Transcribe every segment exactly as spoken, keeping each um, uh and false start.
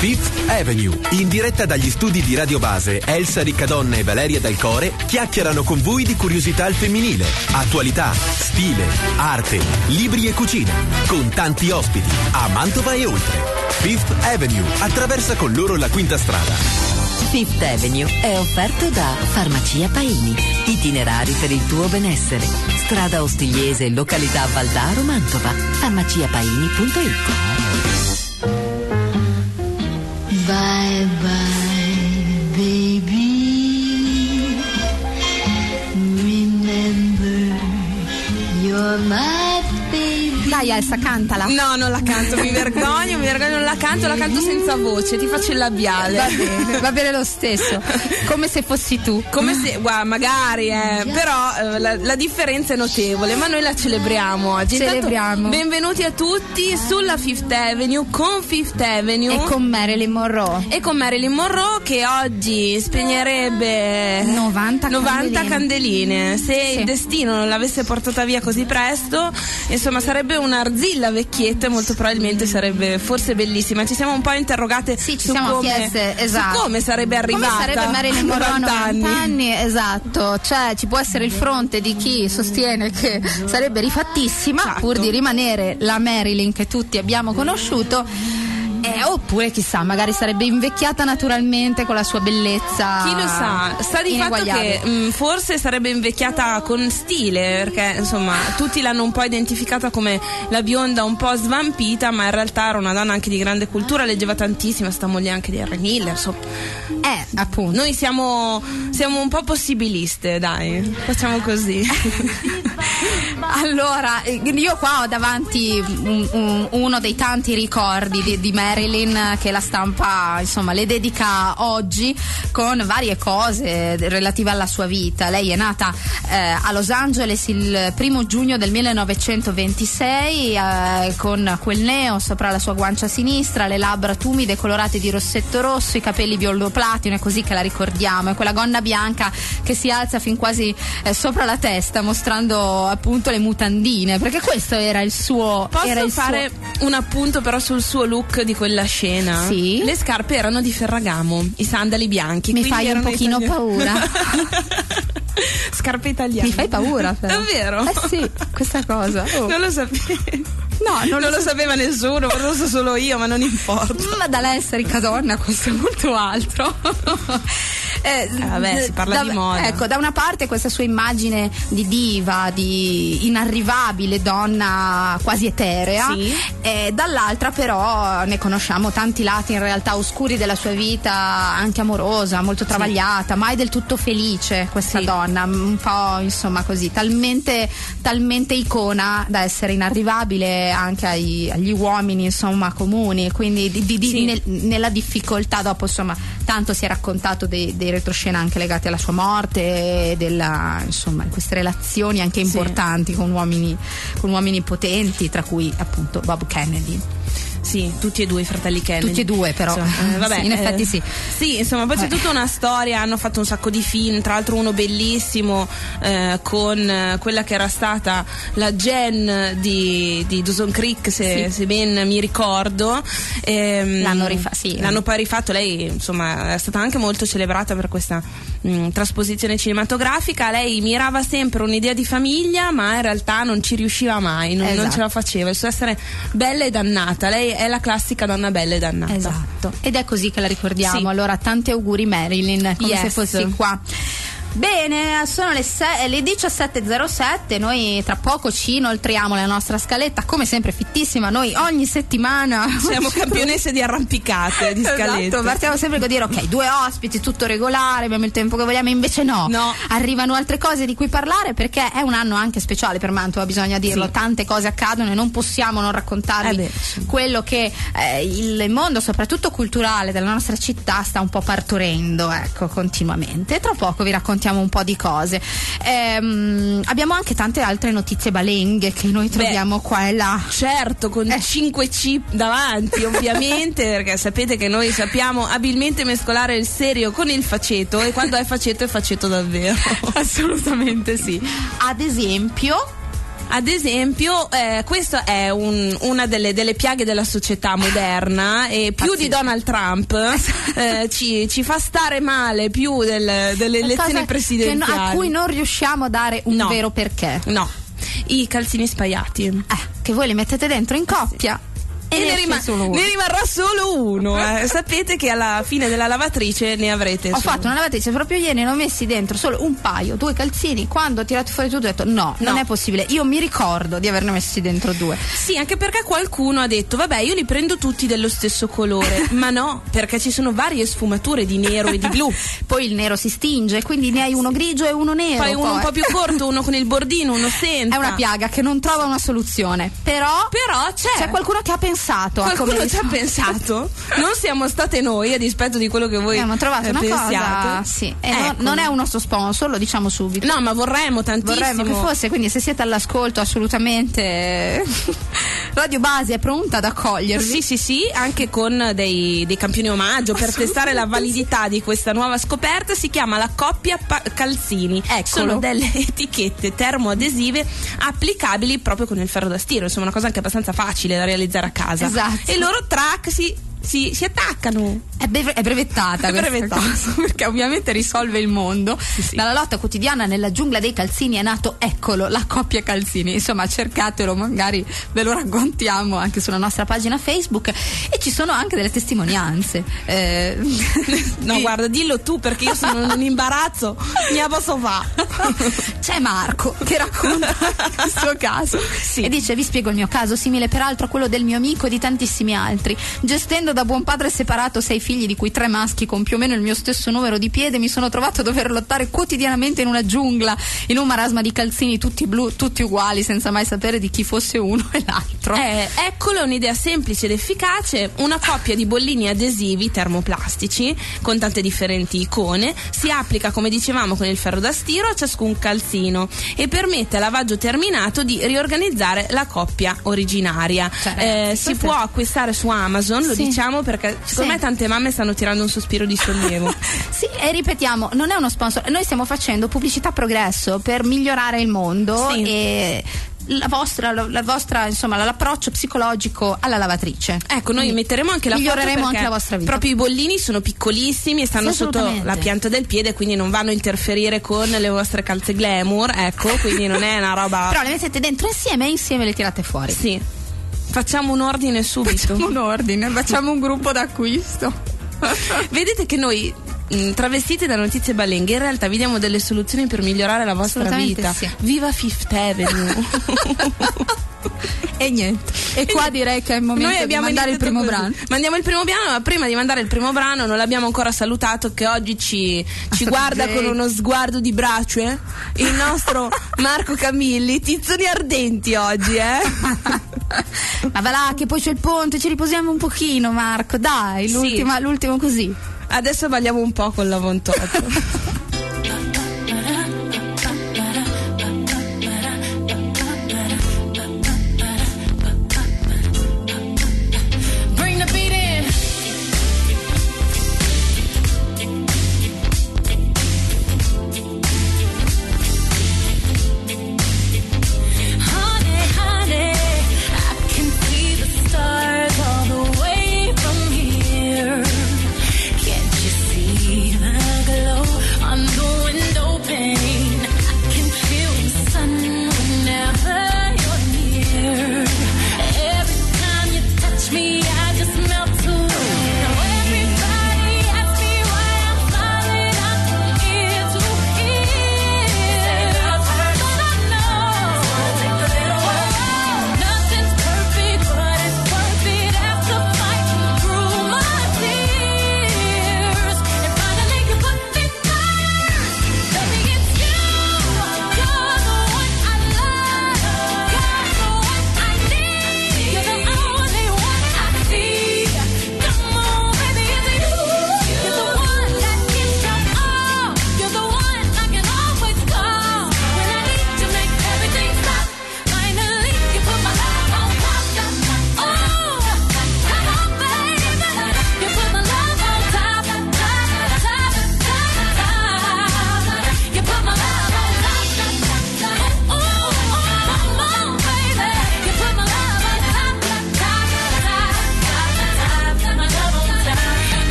Fifth Avenue. In diretta dagli studi di Radio Base, Elsa Riccadonna e Valeria Dal Core chiacchierano con voi di curiosità al femminile, attualità, stile, arte, libri e cucina, con tanti ospiti a Mantova e oltre. Fifth Avenue attraversa con loro la quinta strada. Fifth Avenue è offerto da Farmacia Paini. Itinerari per il tuo benessere. Strada Ostigliese, località Valdaro, Mantova. farmacia paini punto it. Bye bye, baby. Remember, you're my baby. Dai Elsa, cantala. No, non la canto, mi vergogno, mi vergogno, non la canto, la canto senza voce, ti faccio il labiale. Va bene, va bene lo stesso. Come se fossi tu. Come se, guarda, magari, eh, però eh, la, la differenza è notevole, ma noi la celebriamo oggi. Celebriamo. Intanto, benvenuti a tutti sulla Fifth Avenue con Fifth Avenue. E con Marilyn Monroe. E con Marilyn Monroe che oggi spegnerebbe novanta, novanta candeline. candeline. Se Sì. il destino non l'avesse portata via così presto, insomma, sarebbe un'arzilla vecchietta e molto probabilmente sarebbe forse bellissima. Ci siamo un po' interrogate Sì, ci su, siamo come, chieste, esatto. su come sarebbe arrivata. Come sarebbe Marilyn Monroe a novanta novanta anni. anni, esatto. Cioè, ci può essere il fronte di chi sostiene che sarebbe rifattissima, Esatto. pur di rimanere la Marilyn che tutti abbiamo conosciuto. Eh, oppure chissà, magari sarebbe invecchiata naturalmente con la sua bellezza. Chi lo sa, sta di fatto che mh, forse sarebbe invecchiata con stile, perché insomma tutti l'hanno un po' identificata come la bionda un po' svampita, ma in realtà era una donna anche di grande cultura, leggeva tantissimo, sta moglie anche di Henry Miller, insomma. Eh, appunto. Noi siamo, siamo un po' possibiliste, dai, facciamo così. Allora, io qua ho davanti un, un, uno dei tanti ricordi di, di Marilyn che la stampa insomma le dedica oggi con varie cose relative alla sua vita. Lei è nata eh, a Los Angeles il primo giugno del millenovecentoventisei eh, con quel neo sopra la sua guancia sinistra, le labbra tumide colorate di rossetto rosso, i capelli viola platino, è così che la ricordiamo, è quella gonna bianca che si alza fin quasi eh, sopra la testa mostrando appunto le mutandine, perché questo era il suo. Posso era il fare suo... un appunto però sul suo look di quella scena? Sì. Le scarpe erano di Ferragamo, i sandali bianchi. Mi quindi fai un erano pochino italiani. paura. Scarpe italiane. Mi fai paura però. Davvero? Eh sì, questa cosa. Oh. Non lo sapevo. No, non, non lo, lo so. sapeva nessuno, forse lo so solo io, ma non importa. Ma dall'essere Ricadonna questo è molto altro. Eh, vabbè, si parla da, di moda. Ecco, da una parte questa sua immagine di diva, di inarrivabile donna quasi eterea, sì. E dall'altra però ne conosciamo tanti lati in realtà oscuri della sua vita, anche amorosa, molto travagliata, sì. Mai del tutto felice questa sì. donna, un po' insomma così, talmente, talmente icona da essere inarrivabile anche ai, agli uomini insomma comuni, quindi di, di, sì. nel, nella difficoltà. Dopo insomma tanto si è raccontato dei, dei retroscena anche legati alla sua morte, della, insomma queste relazioni anche importanti sì. con uomini con uomini potenti, tra cui appunto Bob Kennedy. Sì, tutti e due i fratelli Kennedy. Tutti e due però. Insomma, eh, vabbè, sì, in effetti eh, sì. Sì, insomma, poi c'è tutta una storia, hanno fatto un sacco di film, tra l'altro uno bellissimo eh, con eh, quella che era stata la Jen di, di Dawson Creek, se, sì. se ben mi ricordo. Ehm, l'hanno rifatto, sì. L'hanno poi rifatto, lei insomma è stata anche molto celebrata per questa mh, trasposizione cinematografica. Lei mirava sempre un'idea di famiglia, ma in realtà non ci riusciva mai, non, esatto. non ce la faceva, il suo essere bella e dannata. Lei è la classica donna bella e dannata. Esatto. Ed è così che la ricordiamo. Sì. Allora, tanti auguri Marilyn, come yes. se fossi qua. Bene, sono le, se- le diciassette e zero sette, noi tra poco ci inoltriamo la nostra scaletta, come sempre fittissima, noi ogni settimana siamo campionesse di arrampicate, di scalette. Esatto, partiamo sempre con dire ok, due ospiti, tutto regolare, abbiamo il tempo che vogliamo, invece no, no. Arrivano altre cose di cui parlare perché è un anno anche speciale per Mantova, bisogna dirlo, sì. Tante cose accadono e non possiamo non raccontarvi eh beh, sì. quello che eh, il mondo soprattutto culturale della nostra città sta un po' partorendo, ecco, continuamente. Tra poco vi raccontiamo un po' di cose. Ehm, abbiamo anche tante altre notizie balenghe che noi troviamo Beh, qua e là. Certo, con eh. cinque C davanti, ovviamente, perché sapete che noi sappiamo abilmente mescolare il serio con il faceto, e quando è faceto è faceto davvero. Assolutamente sì. Ad esempio Ad esempio, eh, questa è un, una delle, delle piaghe della società moderna, e più Pazzesco. Di Donald Trump eh, ci, ci fa stare male più del, delle elezioni presidenziali, che, a cui non riusciamo a dare un no. vero perché. No, i calzini spaiati. Eh, che voi li mettete dentro in coppia. Sì. E, e ne, rima- ne rimarrà solo uno. Eh. Sapete che alla fine della lavatrice ne avrete Ho solo. fatto una lavatrice proprio ieri, ne ho messi dentro solo un paio, due calzini. Quando ho tirato fuori tutto ho detto no, no, non è possibile. Io mi ricordo di averne messi dentro due. Sì, anche perché qualcuno ha detto vabbè, io li prendo tutti dello stesso colore. Ma no, perché ci sono varie sfumature di nero e di blu. Poi il nero si stinge, quindi ne hai uno grigio e uno nero. Poi uno poi. un po' più corto, uno con il bordino, uno senza. È una piaga che non trova una soluzione. Però, Però c'è. c'è qualcuno che ha pensato. Qualcuno ci ha pensato. Non siamo state noi, a dispetto di quello che voi abbiamo trovato eh, una pensiate. cosa. Sì. E ecco. non, non è un nostro sponsor, lo diciamo subito. No, ma vorremmo tantissimo. Vorremmo che fosse, quindi se siete all'ascolto assolutamente Radio Base è pronta ad accogliervi. Sì, sì, sì, anche con dei, dei campioni omaggio per testare la validità di questa nuova scoperta. Si chiama la coppia pa- calzini. Eccolo. Sono delle etichette termoadesive applicabili proprio con il ferro da stiro, insomma una cosa anche abbastanza facile da realizzare a casa. Esatto. E loro track si Si, si attaccano. È, be- è brevettata è questa brevettata. cosa, perché ovviamente risolve il mondo. Sì, sì. Dalla lotta quotidiana nella giungla dei calzini è nato, eccolo, la coppia calzini. Insomma, cercatelo, magari ve lo raccontiamo anche sulla nostra pagina Facebook. E ci sono anche delle testimonianze. Eh... No, guarda, dillo tu, perché io sono in un imbarazzo. Mi posso fa. C'è Marco che racconta il suo caso, sì. E dice: vi spiego il mio caso, simile peraltro a quello del mio amico e di tantissimi altri. Gestendo da buon padre separato sei figli, di cui tre maschi con più o meno il mio stesso numero di piede, mi sono trovato a dover lottare quotidianamente in una giungla, in un marasma di calzini tutti blu, tutti uguali, senza mai sapere di chi fosse uno e l'altro. Eh, eccolo un'idea semplice ed efficace: una coppia di bollini adesivi termoplastici con tante differenti icone, si applica, come dicevamo, con il ferro da stiro a ciascun calzino e permette al lavaggio terminato di riorganizzare la coppia originaria. Cioè, eh, si può acquistare su Amazon, lo sì. diciamo perché secondo sì. me tante mamme stanno tirando un sospiro di sollievo. Sì, e ripetiamo, non è uno sponsor, noi stiamo facendo pubblicità progresso per migliorare il mondo, sì. e la vostra, la, la vostra, insomma, l'approccio psicologico alla lavatrice. Ecco, noi quindi metteremo anche la miglioreremo anche la vostra vita. Proprio i bollini sono piccolissimi e stanno sì, sotto la pianta del piede, quindi non vanno a interferire con le vostre calze glamour, ecco, quindi non è una roba. Però le mettete dentro insieme e insieme le tirate fuori. Sì. Facciamo un ordine subito. Facciamo un ordine, facciamo un gruppo d'acquisto. Vedete che noi, mh, travestite da notizie balenghe, in realtà vi diamo delle soluzioni per migliorare la vostra vita. Sì. Viva Fifth Avenue. E niente. E qua direi che è il momento di mandare il primo così. brano. Mandiamo il primo brano, ma prima di mandare il primo brano non l'abbiamo ancora salutato, che oggi ci, ci guarda con uno sguardo di brace, il nostro Marco Camilli. Tizzoni ardenti oggi, eh? Ma va là che poi c'è il ponte, ci riposiamo un pochino, Marco, dai, l'ultima, sì. l'ultimo così. Adesso balliamo un po' con l'avvontotto. All the way from here. Can't you see the glow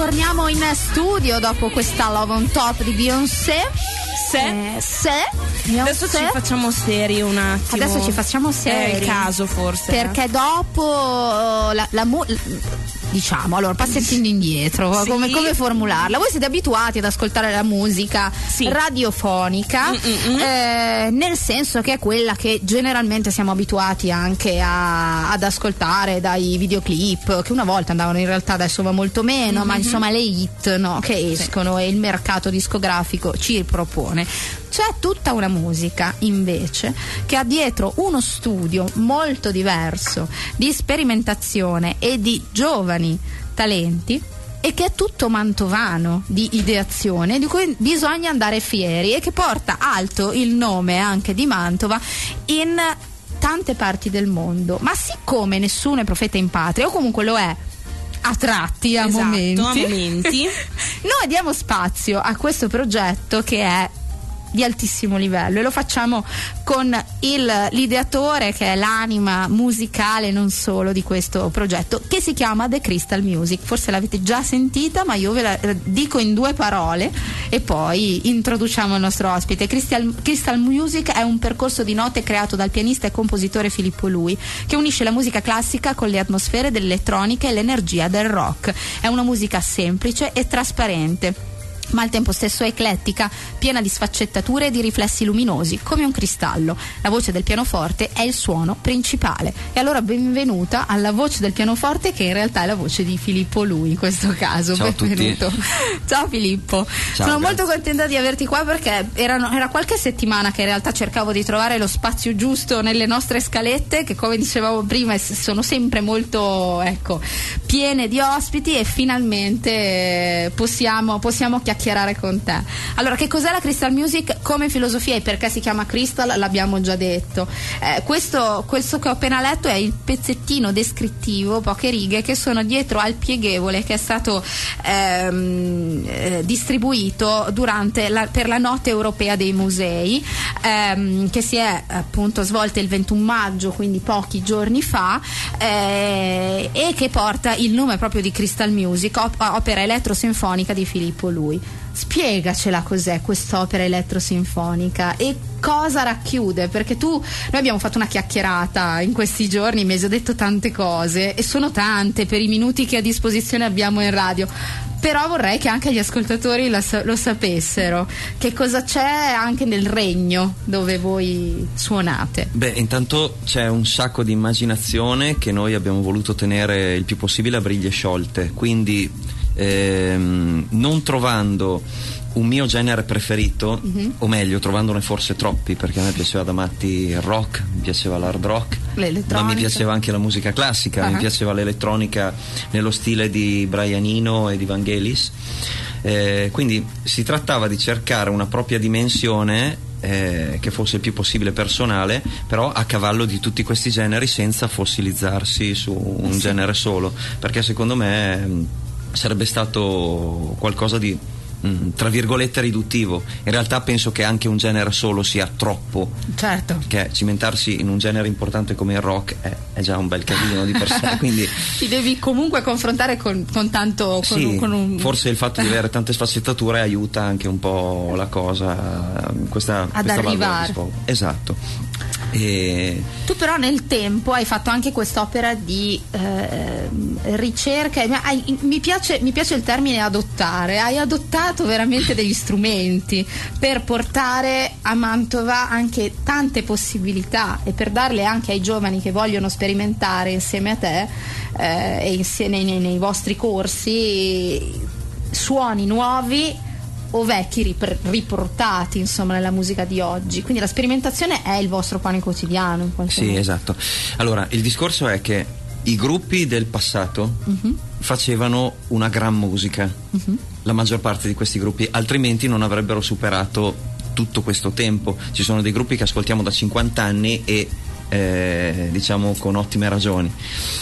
ritorniamo in studio dopo questa Love on Top di Beyoncé. Se, eh, se adesso ci facciamo seri un attimo. Adesso ci facciamo seri. È il caso forse. Perché dopo la, la mu- diciamo, allora passettino indietro, sì. come, come formularla? Voi siete abituati ad ascoltare la musica sì. radiofonica, eh, nel senso che è quella che generalmente siamo abituati anche a, ad ascoltare dai videoclip, che una volta andavano in realtà, adesso va molto meno, mm-hmm. ma insomma le hit, no, che escono sì. e il mercato discografico ci propone. C'è tutta una musica invece che ha dietro uno studio molto diverso di sperimentazione e di giovani talenti, e che è tutto mantovano di ideazione, di cui bisogna andare fieri, e che porta alto il nome anche di Mantova in tante parti del mondo. Ma siccome nessuno è profeta in patria, o comunque lo è a tratti, a esatto, momenti, a momenti. noi diamo spazio a questo progetto che è di altissimo livello, e lo facciamo con il, l'ideatore, che è l'anima musicale non solo di questo progetto, che si chiama The Crystal Music. Forse l'avete già sentita, ma io ve la dico in due parole e poi introduciamo il nostro ospite. Crystal, Crystal Music è un percorso di note creato dal pianista e compositore Filippo Lui, che unisce la musica classica con le atmosfere dell'elettronica e l'energia del rock. È una musica semplice e trasparente, ma al tempo stesso eclettica, piena di sfaccettature e di riflessi luminosi, come un cristallo. La voce del pianoforte è il suono principale. E allora benvenuta alla voce del pianoforte, che in realtà è la voce di Filippo Lui in questo caso. Ciao benvenuto. A tutti. Ciao Filippo. Ciao, Sono grazie. molto contenta di averti qua, perché erano, era qualche settimana che in realtà cercavo di trovare lo spazio giusto nelle nostre scalette, che come dicevamo prima sono sempre molto, ecco, piene di ospiti, e finalmente possiamo, possiamo chiacchierare con te. Allora, che cos'è la Crystal Music come filosofia e perché si chiama Crystal? L'abbiamo già detto. Eh, questo, questo che ho appena letto è il pezzettino descrittivo, poche righe, che sono dietro al pieghevole che è stato ehm, eh, distribuito durante la, per la Notte Europea dei Musei, ehm, che si è appunto svolta il ventuno maggio, quindi pochi giorni fa, eh, e che porta il nome proprio di Crystal Music, op- opera elettrosinfonica di Filippo Lui. Spiegacela cos'è quest'opera elettrosinfonica e cosa racchiude, perché tu, noi abbiamo fatto una chiacchierata in questi giorni, mi hai già detto tante cose, e sono tante per i minuti che a disposizione abbiamo in radio, però vorrei che anche gli ascoltatori lo, lo sapessero. Che cosa c'è anche nel regno dove voi suonate? Beh, intanto c'è un sacco di immaginazione che noi abbiamo voluto tenere il più possibile a briglie sciolte, quindi ehm, non trovando un mio genere preferito, mm-hmm. o meglio, trovandone forse troppi, perché a me piaceva da matti il rock, mi piaceva l'hard rock, ma mi piaceva anche la musica classica, uh-huh. mi piaceva l'elettronica nello stile di Brian Eno e di Vangelis, eh, quindi si trattava di cercare una propria dimensione eh, che fosse il più possibile personale, però a cavallo di tutti questi generi, senza fossilizzarsi su un sì. genere solo, perché secondo me mh, sarebbe stato qualcosa di tra virgolette riduttivo. In realtà penso che anche un genere solo sia troppo, certo, che cimentarsi in un genere importante come il rock è, è già un bel casino di per sé, quindi ti devi comunque confrontare con, con tanto con, sì, con un... forse il fatto di avere tante sfaccettature aiuta anche un po' la cosa, questa, ad questa arrivare, esatto. E... tu però nel tempo hai fatto anche quest'opera di eh, ricerca, hai, mi, piace, mi piace il termine adottare, hai adottato veramente degli strumenti per portare a Mantova anche tante possibilità, e per darle anche ai giovani che vogliono sperimentare insieme a te eh, e insieme nei, nei vostri corsi suoni nuovi o vecchi rip- riportati insomma nella musica di oggi. Quindi la sperimentazione è il vostro pane quotidiano in qualche sì modo. Esatto. Allora il discorso è che i gruppi del passato uh-huh. facevano una gran musica, uh-huh. la maggior parte di questi gruppi, altrimenti non avrebbero superato tutto questo tempo. Ci sono dei gruppi che ascoltiamo da cinquanta anni e eh, diciamo con ottime ragioni,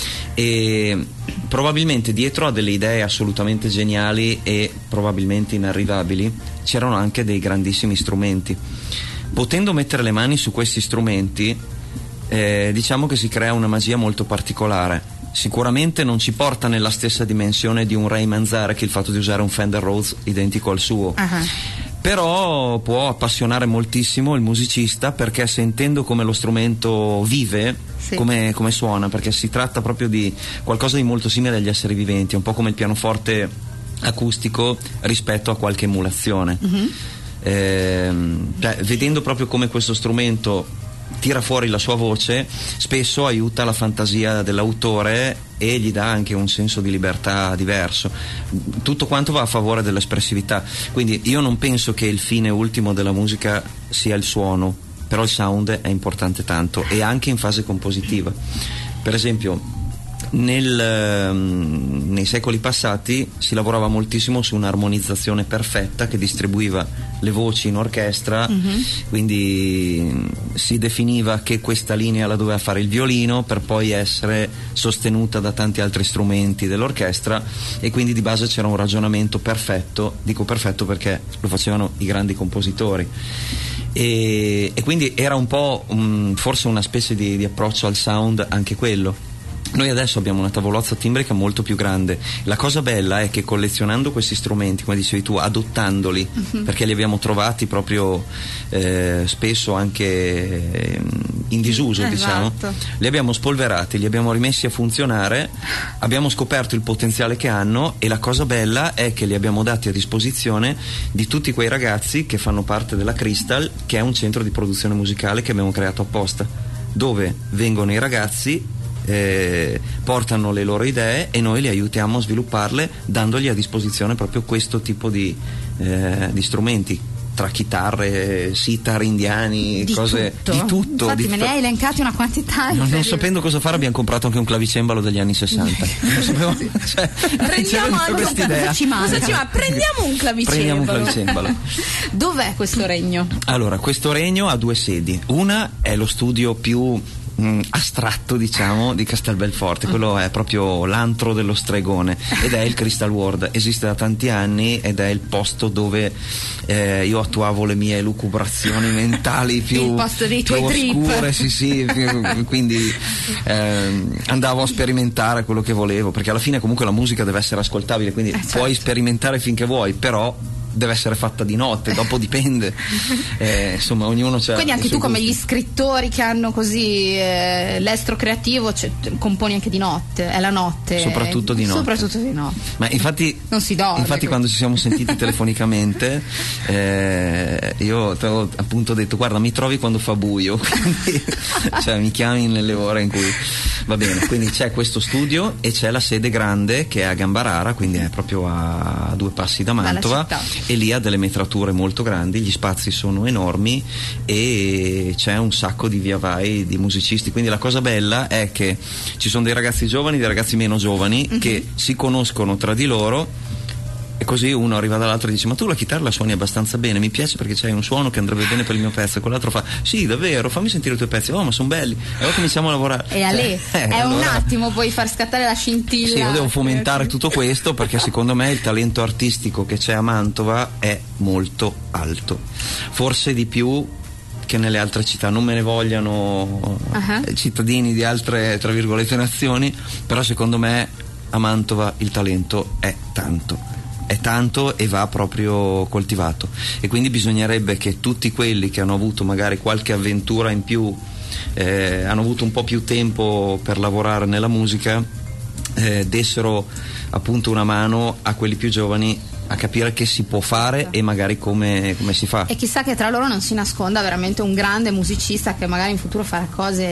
e probabilmente dietro a delle idee assolutamente geniali e probabilmente inarrivabili c'erano anche dei grandissimi strumenti. Potendo mettere le mani su questi strumenti eh, diciamo che si crea una magia molto particolare, sicuramente non ci porta nella stessa dimensione di un Ray Manzarek il fatto di usare un Fender Rhodes identico al suo. Uh-huh. Però può appassionare moltissimo il musicista, perché sentendo come lo strumento vive, sì. come, come suona, perché si tratta proprio di qualcosa di molto simile agli esseri viventi, un po' come il pianoforte acustico rispetto a qualche emulazione. Mm-hmm. Eh, cioè, vedendo proprio come questo strumento tira fuori la sua voce, spesso aiuta la fantasia dell'autore e gli dà anche un senso di libertà diverso. Tutto quanto va a favore dell'espressività, quindi io non penso che il fine ultimo della musica sia il suono, però il sound è importante tanto, e anche in fase compositiva. Per esempio Nel, nei secoli passati si lavorava moltissimo su un'armonizzazione perfetta che distribuiva le voci in orchestra, mm-hmm. quindi si definiva che questa linea la doveva fare il violino per poi essere sostenuta da tanti altri strumenti dell'orchestra, e quindi di base c'era un ragionamento perfetto, dico perfetto perché lo facevano i grandi compositori, e, e quindi era un po' um, forse una specie di, di approccio al sound anche quello. Noi adesso abbiamo una tavolozza timbrica molto più grande. La cosa bella è che collezionando questi strumenti, come dicevi tu, adottandoli, uh-huh. perché li abbiamo trovati proprio eh, spesso anche in disuso, esatto. diciamo, li abbiamo spolverati, li abbiamo rimessi a funzionare, abbiamo scoperto il potenziale che hanno, e la cosa bella è che li abbiamo dati a disposizione di tutti quei ragazzi che fanno parte della Crystal, che è un centro di produzione musicale che abbiamo creato apposta, dove vengono i ragazzi, Eh, portano le loro idee e noi li aiutiamo a svilupparle, dandogli a disposizione proprio questo tipo di, eh, di strumenti, tra chitarre, sitar indiani, di cose tutto. di tutto. Infatti di me ne hai elencati una quantità. Non, non sapendo cosa fare abbiamo comprato anche un clavicembalo degli anni sessanta. Non sapevo, cioè, prendiamo questa idea. Cosa ci manca? Cosa ci manca? Prendiamo un clavicembalo. Prendiamo un clavicembalo. Dov'è questo regno? Allora, questo regno ha due sedi. Una è lo studio più Mm, astratto, diciamo, di Castelbelforte, quello è proprio l'antro dello stregone, ed è il Crystal World. Esiste da tanti anni ed è il posto dove eh, io attuavo le mie lucubrazioni mentali più, il posto dei più tuoi oscure, trip. sì, sì, quindi eh, andavo a sperimentare quello che volevo, perché alla fine comunque la musica deve essere ascoltabile, quindi eh, certo. puoi sperimentare finché vuoi, però deve essere fatta di notte, dopo dipende, eh, insomma ognuno c'ha. Quindi anche tu, come gusti. gli scrittori che hanno così eh, l'estro creativo, cioè, componi anche di notte, è la notte, soprattutto di notte, soprattutto di notte. Ma infatti non si dorme, infatti quindi. Quando ci siamo sentiti telefonicamente eh, io ti ho appunto detto: guarda, mi trovi quando fa buio, quindi, cioè mi chiami nelle ore in cui va bene. Quindi c'è questo studio e c'è la sede grande che è a Gambarara, quindi è proprio a, a due passi da Mantova, e lì ha delle metrature molto grandi, gli spazi sono enormi e c'è un sacco di via vai di musicisti, quindi la cosa bella è che ci sono dei ragazzi giovani, dei ragazzi meno giovani, mm-hmm. che si conoscono tra di loro, e così uno arriva dall'altro e dice: ma tu la chitarra la suoni abbastanza bene, mi piace perché c'hai un suono che andrebbe bene per il mio pezzo, e quell'altro fa: sì, davvero, fammi sentire i tuoi pezzi. Oh, ma sono belli. E allora cominciamo a lavorare. E a lei eh, è allora... un attimo puoi far scattare la scintilla. Sì, io devo fomentare tutto questo, perché secondo me il talento artistico che c'è a Mantova è molto alto, forse di più che nelle altre città. Non me ne vogliano uh-huh. cittadini di altre, tra virgolette, nazioni, però secondo me a Mantova il talento è tanto. È tanto e va proprio coltivato, e quindi bisognerebbe che tutti quelli che hanno avuto magari qualche avventura in più, eh, hanno avuto un po' più tempo per lavorare nella musica, eh, dessero appunto una mano a quelli più giovani a capire che si può fare e magari come, come si fa. E chissà che tra loro non si nasconda veramente un grande musicista che magari in futuro farà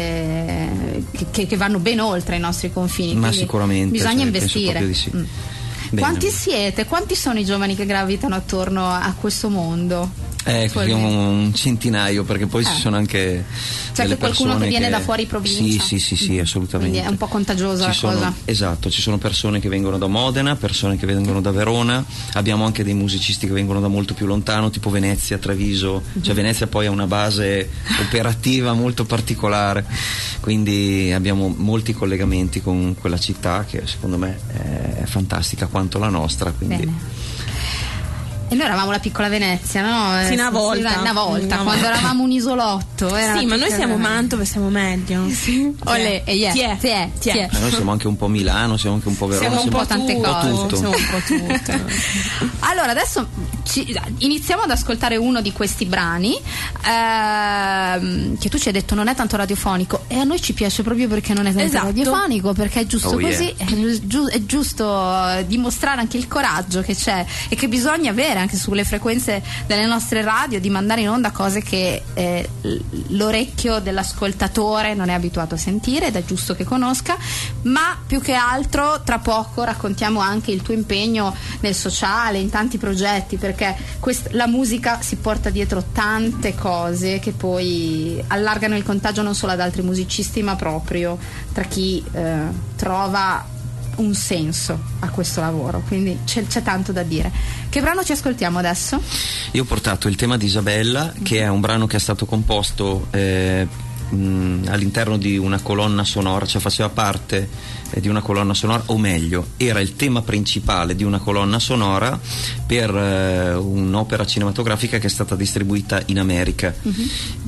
cose che, che vanno ben oltre i nostri confini. Ma quindi sicuramente bisogna cioè, investire. Di sì. Mm. Quanti siete? Quanti sono i giovani che gravitano attorno a questo mondo? Eh, un centinaio, perché poi eh. ci sono anche c'è delle anche qualcuno persone che viene che... da fuori provincia. Sì, sì, sì, sì, assolutamente. Quindi è un po' contagiosa ci la sono, cosa. Esatto, ci sono persone che vengono da Modena, persone che vengono da Verona, abbiamo anche dei musicisti che vengono da molto più lontano, tipo Venezia, Treviso, mm-hmm. cioè Venezia poi ha una base operativa molto particolare, quindi abbiamo molti collegamenti con quella città che secondo me è fantastica quanto la nostra, quindi... Bene. E noi eravamo la piccola Venezia, no? Sì, una volta. Sì, una volta, una quando volta. eravamo un isolotto. Era Sì, ma noi siamo Venezia. Mantova e siamo meglio. Sì. Olè, e yeah. Ti è, Ti è, ti è. ti è. Eh, noi siamo anche un po' Milano, siamo anche un po' Verona, Siamo un po' tante tutto, cose. tutto. Siamo un po' tutto. Allora, adesso ci- iniziamo ad ascoltare uno di questi brani ehm, che tu ci hai detto non è tanto radiofonico, e a noi ci piace proprio perché non è tanto Esatto. radiofonico, perché è giusto Oh, così, yeah. è, giu- è giusto eh, dimostrare anche il coraggio che c'è e che bisogna avere anche sulle frequenze delle nostre radio, di mandare in onda cose che eh, l- l'orecchio dell'ascoltatore non è abituato a sentire, ed è giusto che conosca. Ma più che altro tra poco raccontiamo anche il tuo impegno nel sociale, in tanti progetti, perché quest- la musica si porta dietro tante cose che poi allargano il contagio non solo ad altri musicisti, ma proprio tra chi eh, trova un senso a questo lavoro, quindi c'è, c'è tanto da dire. Che brano ci ascoltiamo adesso? Io ho portato il tema di Isabella, che è un brano che è stato composto eh, mh, all'interno di una colonna sonora, cioè faceva parte eh, di una colonna sonora, o meglio, era il tema principale di una colonna sonora per eh, un'opera cinematografica che è stata distribuita in America. Uh-huh.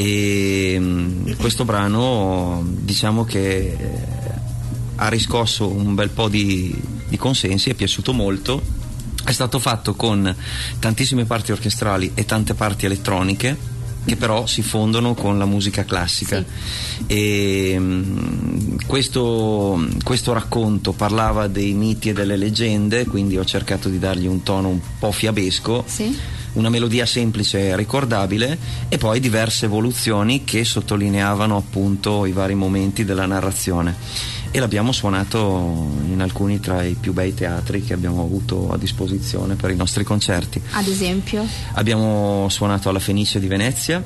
E mh, questo brano, diciamo che eh, ha riscosso un bel po' di, di consensi, è piaciuto molto. È stato fatto con tantissime parti orchestrali e tante parti elettroniche che però si fondono con la musica classica. Sì. E mh, questo, questo racconto parlava dei miti e delle leggende, quindi ho cercato di dargli un tono un po' fiabesco. Sì. Una melodia semplice e ricordabile, e poi diverse evoluzioni che sottolineavano appunto i vari momenti della narrazione, e l'abbiamo suonato in alcuni tra i più bei teatri che abbiamo avuto a disposizione per i nostri concerti. Ad esempio? Abbiamo suonato alla Fenice di Venezia,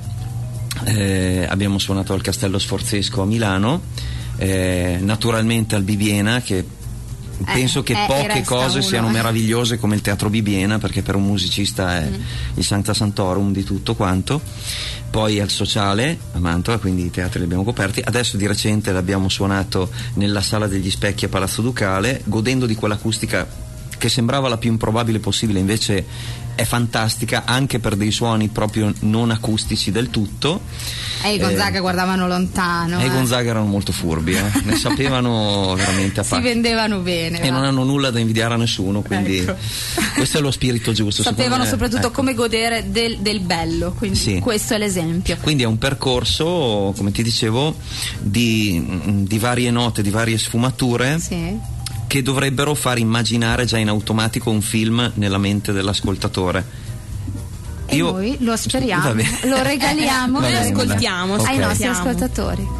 eh, abbiamo suonato al Castello Sforzesco a Milano, eh, naturalmente al Bibiena, che penso eh, che eh, poche cose uno. siano meravigliose come il Teatro Bibiena, perché per un musicista è mm. il Sancta Santorum di tutto quanto. Poi al Sociale a Mantova, quindi i teatri li abbiamo coperti. Adesso di recente l'abbiamo suonato nella Sala degli Specchi a Palazzo Ducale, godendo di quell'acustica che sembrava la più improbabile possibile, invece è fantastica anche per dei suoni proprio non acustici del tutto. E i Gonzaga eh, guardavano lontano. E eh. i Gonzaga erano molto furbi, eh. ne sapevano veramente a si parte. vendevano bene. E va. non hanno nulla da invidiare a nessuno, quindi ecco. questo è lo spirito giusto. Sapevano me, soprattutto ecco. come godere del, del bello, quindi sì. questo è l'esempio. Quindi è un percorso, come ti dicevo, di, di varie note, di varie sfumature. Sì. Che dovrebbero far immaginare già in automatico un film nella mente dell'ascoltatore. E Io... noi lo speriamo, lo regaliamo, noi lo ascoltiamo ai okay. nostri ascoltatori.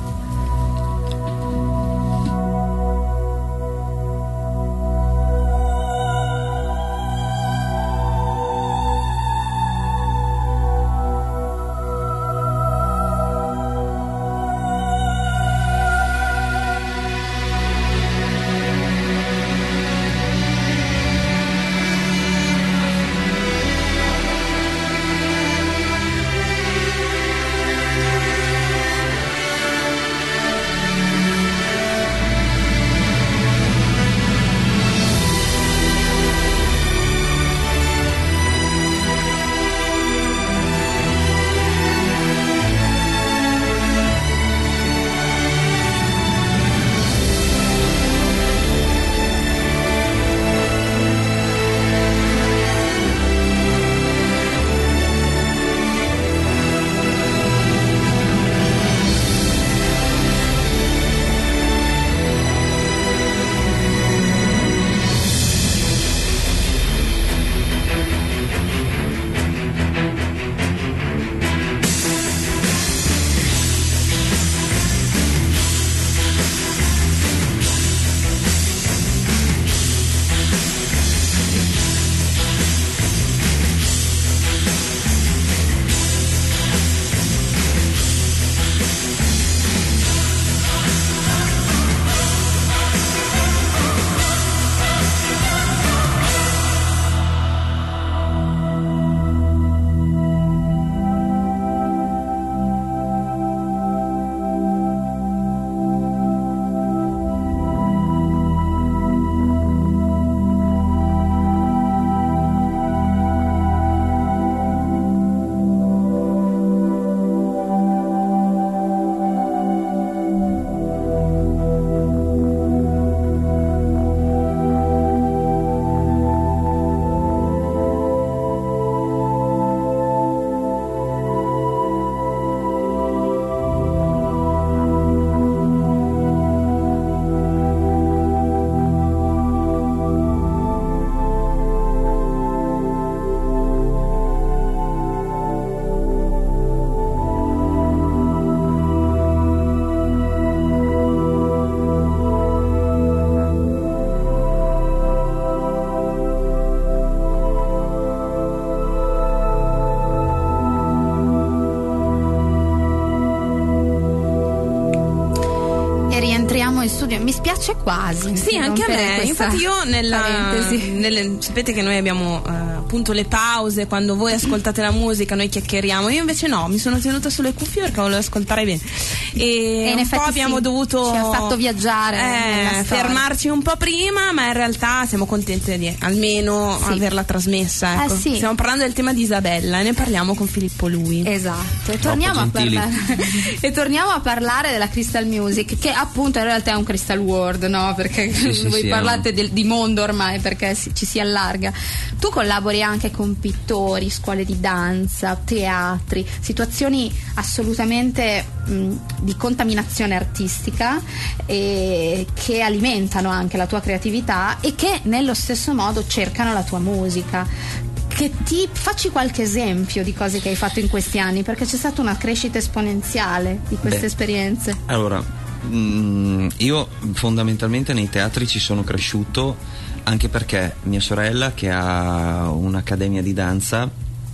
studio. Mi spiace quasi. Sì, anche a me. Infatti io nella, nelle, sapete che noi abbiamo uh, appunto le pause quando voi ascoltate la musica, noi chiacchieriamo. Io invece no, mi sono tenuta sulle cuffie perché volevo ascoltare bene. E, e in un po' abbiamo sì, dovuto ci ha fatto viaggiare, eh, fermarci un po' prima, ma in realtà siamo contenti di almeno sì. averla trasmessa. Ecco. Eh sì. Stiamo parlando del tema di Isabella e ne parliamo con Filippo Lui. Esatto. E torniamo a parlare e torniamo a parlare della Crystal Music, che appunto in realtà è un Crystal World, no? Perché sì, sì, voi sì, parlate no. del, di mondo ormai, perché si, ci si allarga. Tu collabori anche con pittori, scuole di danza, teatri, situazioni assolutamente mh, di contaminazione artistica e che alimentano anche la tua creatività e che nello stesso modo cercano la tua musica. Che ti facci qualche esempio di cose che hai fatto in questi anni, perché c'è stata una crescita esponenziale di queste Beh, esperienze. Allora, mh, io fondamentalmente nei teatri ci sono cresciuto anche perché mia sorella, che ha un'accademia di danza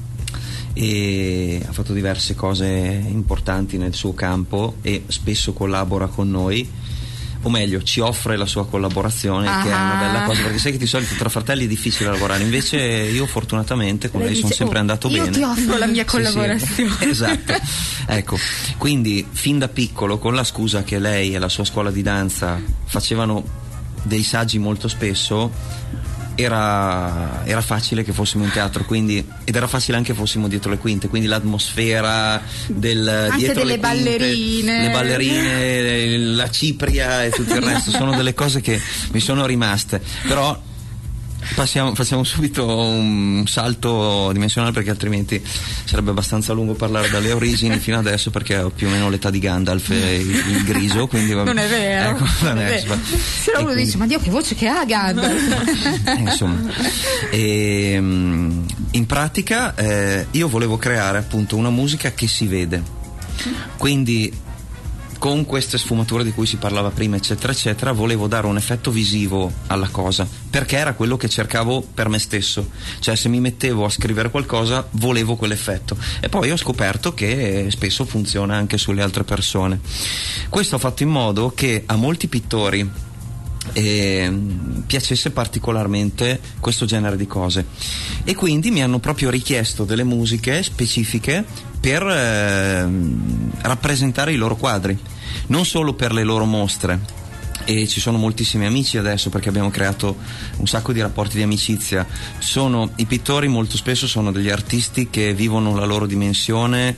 e ha fatto diverse cose importanti nel suo campo e spesso collabora con noi, o meglio ci offre la sua collaborazione, ah. che è una bella cosa, perché sai che di solito tra fratelli è difficile lavorare, invece io fortunatamente con lei, lei sono sempre oh, andato io bene. Io ti offro la mia collaborazione. Sì, sì. Esatto, ecco, quindi fin da piccolo, con la scusa che lei e la sua scuola di danza facevano dei saggi molto spesso, Era, era facile che fossimo in teatro, quindi, ed era facile anche che fossimo dietro le quinte, quindi l'atmosfera del anche dietro delle le quinte, ballerine le ballerine, la cipria e tutto il resto sono delle cose che mi sono rimaste. Però passiamo, facciamo subito un salto dimensionale, perché altrimenti sarebbe abbastanza lungo parlare dalle origini fino adesso, perché ho più o meno l'età di Gandalf e il, il griso, quindi va, non è vero, ecco, non è, è vero. Se uno quindi, dice ma Dio che voce che ha Gandalf. eh, insomma e, in pratica eh, io volevo creare appunto una musica che si vede, quindi con queste sfumature di cui si parlava prima eccetera eccetera volevo dare un effetto visivo alla cosa, perché era quello che cercavo per me stesso, cioè se mi mettevo a scrivere qualcosa volevo quell'effetto, e poi ho scoperto che spesso funziona anche sulle altre persone. Questo ha fatto in modo che a molti pittori e piacesse particolarmente questo genere di cose, e quindi mi hanno proprio richiesto delle musiche specifiche per eh, rappresentare i loro quadri, non solo per le loro mostre. E ci sono moltissimi amici adesso, perché abbiamo creato un sacco di rapporti di amicizia. Sono i pittori, molto spesso sono degli artisti che vivono la loro dimensione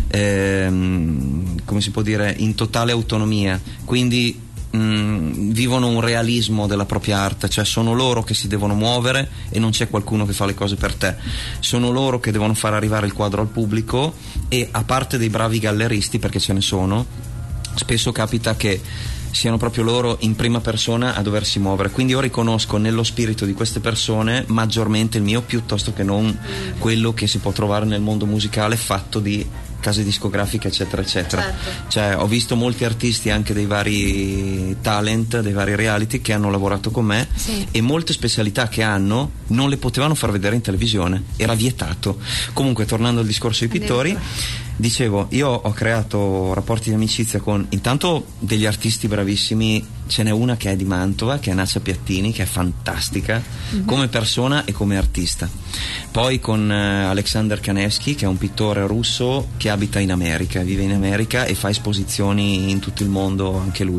ehm, come si può dire, in totale autonomia, quindi Mm, vivono un realismo della propria arte, cioè sono loro che si devono muovere e non c'è qualcuno che fa le cose per te, sono loro che devono far arrivare il quadro al pubblico, e a parte dei bravi galleristi, perché ce ne sono, spesso capita che siano proprio loro in prima persona a doversi muovere, quindi io riconosco nello spirito di queste persone maggiormente il mio, piuttosto che non quello che si può trovare nel mondo musicale fatto di case discografiche eccetera eccetera. Certo. Cioè ho visto molti artisti anche dei vari talent, dei vari reality che hanno lavorato con me, sì. E molte specialità che hanno non le potevano far vedere in televisione, era vietato. Comunque, tornando al discorso dei pittori, dicevo, io ho creato rapporti di amicizia con intanto degli artisti bravissimi, ce n'è una che è di Mantova, che è Nacia Piattini, che è fantastica mm-hmm. come persona e come artista. Poi con uh, Alexander Kanesky, che è un pittore russo che abita in America, vive in America e fa esposizioni in tutto il mondo anche lui.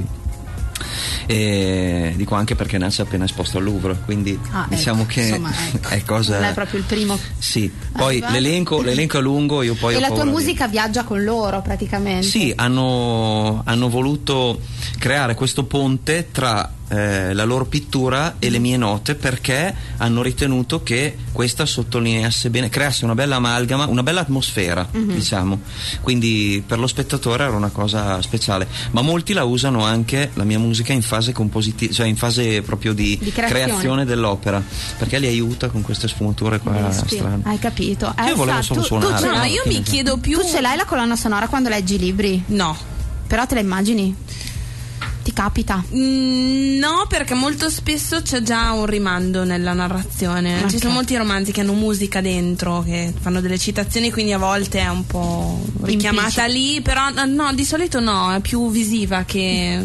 E dico anche perché Nacia è appena esposto al Louvre, quindi ah, diciamo ecco, che insomma, ecco. è cosa. Non è proprio il primo. Sì, poi ah, l'elenco, l'elenco è lungo, io poi e ho la tua musica di... viaggia con loro praticamente. Sì, hanno, hanno voluto creare questo ponte tra eh, la loro pittura e le mie note, perché hanno ritenuto che questa sottolineasse bene, creasse una bella amalgama, una bella atmosfera, mm-hmm. diciamo, quindi per lo spettatore era una cosa speciale. Ma molti la usano anche, la mia musica, in fase compositiva, cioè in fase proprio di, di creazione. creazione dell'opera, perché li aiuta con queste sfumature qua strane. Hai capito? Io eh, volevo solo tu, suonare. Tu, no, io mi chiedo più. Tu ce l'hai la colonna sonora quando leggi i libri? No. Però te la immagini? Ti capita? Mm, no, perché molto spesso c'è già un rimando nella narrazione. Okay. Ci sono molti romanzi che hanno musica dentro, che fanno delle citazioni, quindi a volte è un po' richiamata lì, però no, di solito no, è più visiva che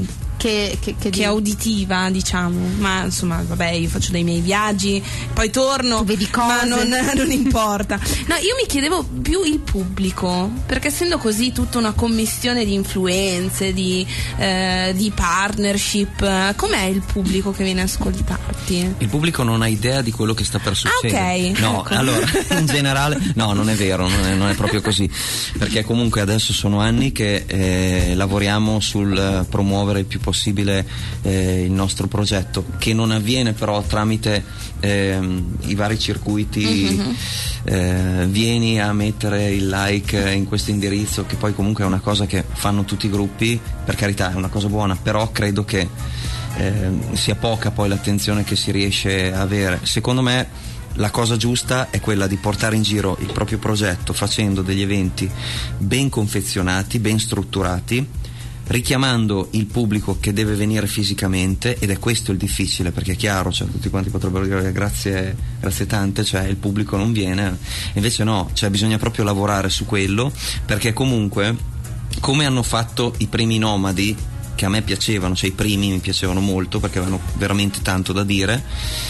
che, che, che, che auditiva, diciamo. Ma insomma, vabbè, io faccio dei miei viaggi, poi torno, tu vedi cose. ma non, non importa. No, io mi chiedevo più il pubblico, perché essendo così tutta una commistione di influenze, di, eh, di partnership, com'è il pubblico che viene a ascoltarti? Il pubblico non ha idea di quello che sta per succedere. Ah, ok. No, ecco. Allora, in generale, no, non è vero, non è, non è proprio così, perché comunque adesso sono anni che eh, lavoriamo sul eh, promuovere il più possibile eh, il nostro progetto, che non avviene però tramite eh, i vari circuiti. Mm-hmm. Eh, vieni a mettere il like in questo indirizzo, che poi comunque è una cosa che fanno tutti i gruppi, per carità è una cosa buona, però credo che eh, sia poca poi l'attenzione che si riesce a avere. Secondo me la cosa giusta è quella di portare in giro il proprio progetto facendo degli eventi ben confezionati, ben strutturati, richiamando il pubblico che deve venire fisicamente, ed è questo il difficile, perché è chiaro, cioè, tutti quanti potrebbero dire grazie, grazie tante, cioè il pubblico non viene, invece no, cioè bisogna proprio lavorare su quello, perché comunque come hanno fatto i primi nomadi, che a me piacevano, cioè i primi mi piacevano molto perché avevano veramente tanto da dire,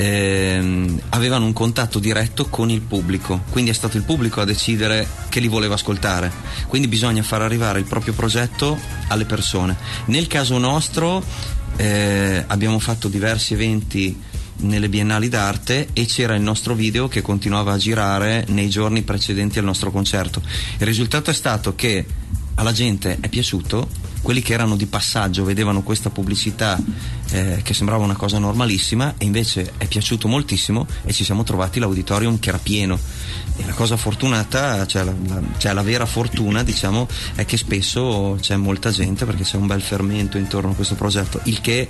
ehm, avevano un contatto diretto con il pubblico, quindi è stato il pubblico a decidere che li voleva ascoltare, quindi bisogna far arrivare il proprio progetto alle persone. Nel caso nostro eh, abbiamo fatto diversi eventi nelle biennali d'arte e c'era il nostro video che continuava a girare nei giorni precedenti al nostro concerto. Il risultato è stato che alla gente è piaciuto, quelli che erano di passaggio vedevano questa pubblicità eh, che sembrava una cosa normalissima, e invece è piaciuto moltissimo e ci siamo trovati l'auditorium che era pieno. E la cosa fortunata, cioè la, la, cioè la vera fortuna, diciamo, è che spesso c'è molta gente perché c'è un bel fermento intorno a questo progetto, il che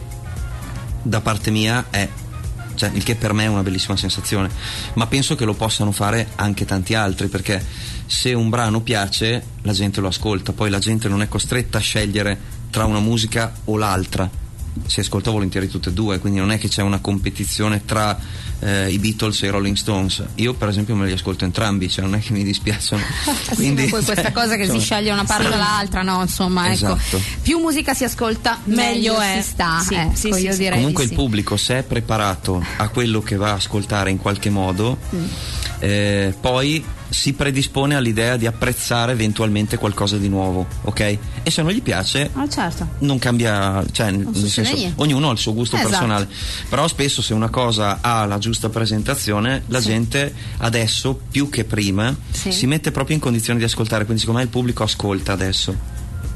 da parte mia è Cioè, il che per me è una bellissima sensazione, ma penso che lo possano fare anche tanti altri, perché se un brano piace la gente lo ascolta, poi la gente non è costretta a scegliere tra una musica o l'altra, si ascolta volentieri tutte e due, quindi non è che c'è una competizione tra eh, i Beatles e i Rolling Stones. Io per esempio me li ascolto entrambi, cioè non è che mi dispiacciono. Quindi, sì, poi cioè, questa cosa che insomma, si sceglie una parte o l'altra, no, insomma, esatto. Ecco, più musica si ascolta meglio, Meglio è. è. Si sta, Sì, ecco, sì, io sì, direi comunque di il sì. pubblico, se è preparato a quello che va a ascoltare in qualche modo, mm. eh, poi si predispone all'idea di apprezzare eventualmente qualcosa di nuovo, ok? E se non gli piace, ah, certo. non cambia, cioè non nel senso, niente. ognuno ha il suo gusto esatto. personale, però spesso se una cosa ha la giusta presentazione, la sì. gente adesso più che prima sì. si mette proprio in condizione di ascoltare, quindi secondo me il pubblico ascolta adesso.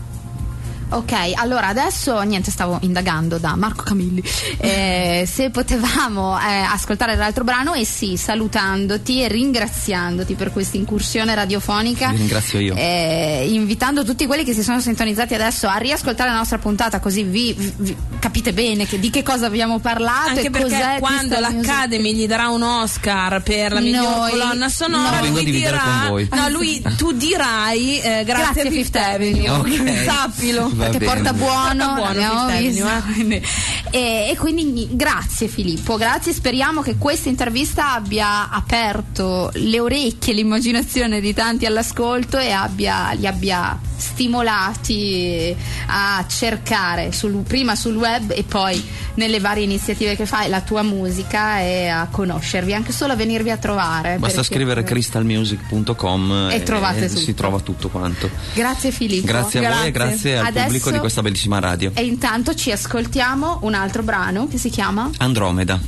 Ok, allora adesso niente, stavo indagando da Marco Camilli eh, se potevamo eh, ascoltare l'altro brano, e sì, salutandoti e ringraziandoti per questa incursione radiofonica. Vi ringrazio io. Eh, invitando tutti quelli che si sono sintonizzati adesso a riascoltare la nostra puntata, così vi, vi capite bene che, di che cosa abbiamo parlato. Anche e perché cos'è quando l'Academy gli darà un Oscar per la miglior Noi, colonna sonora, no, lui dirà con voi. no, lui, tu dirai eh, grazie, grazie Fifth Avenue, okay. Sappilo. Va perché bene. porta buono, porta buono Avenue, eh. e, e quindi grazie Filippo, grazie, speriamo che questa intervista abbia aperto le orecchie, l'immaginazione di tanti all'ascolto e abbia, li abbia stimolati a cercare sul, prima sul web e poi nelle varie iniziative che fai la tua musica, e a conoscervi, anche solo a venirvi a trovare. Basta scrivere crystal music punto com e, e trovate e tutto. Si trova tutto quanto. Grazie Filippo. Grazie a grazie. voi e grazie al Adesso, pubblico di questa bellissima radio. E intanto ci ascoltiamo un altro brano che si chiama Andromeda.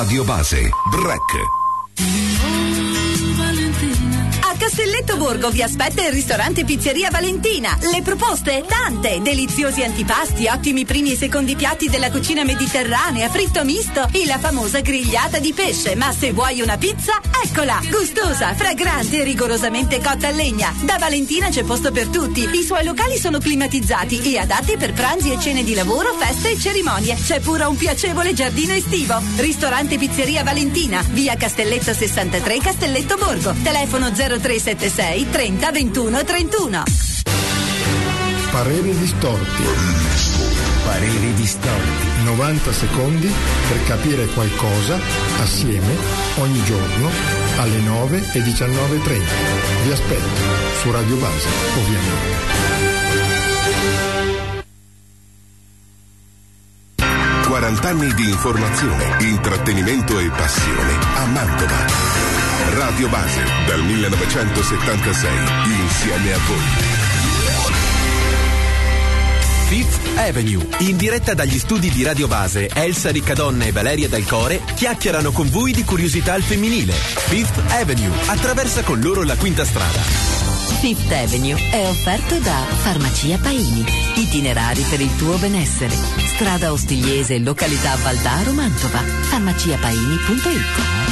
Radio Base, Break. A Castelletto Borgo vi aspetta il ristorante Pizzeria Valentina. Le proposte? Tante! Deliziosi antipasti, ottimi primi e secondi piatti della cucina mediterranea, fritto misto e la famosa grigliata di pesce. Ma se vuoi una pizza, eccola! Gustosa, fragrante e rigorosamente cotta a legna. Da Valentina c'è posto per tutti. I suoi locali sono climatizzati e adatti per pranzi e cene di lavoro, feste e cerimonie. C'è pure un piacevole giardino estivo. Ristorante Pizzeria Valentina, via Castelletto sessantatré, Castelletto Borgo. Telefono zero tre sette sei trenta ventuno trentuno. Pareri distorti. Pareri distorti. novanta secondi per capire qualcosa assieme ogni giorno alle nove e diciannove e trenta. Vi aspetto su Radio Base, ovviamente. quaranta anni di informazione, intrattenimento e passione a Mantova. Radio Base, dal millenovecentosettantasei, insieme a voi. Fifth Avenue, in diretta dagli studi di Radio Base, Elsa Riccadonna e Valeria Del Core chiacchierano con voi di curiosità al femminile. Fifth Avenue attraversa con loro la quinta strada. Fifth Avenue è offerto da Farmacia Paini, itinerari per il tuo benessere. Strada Ostigliese, località Valdaro, Mantova. farmacia paini punto it.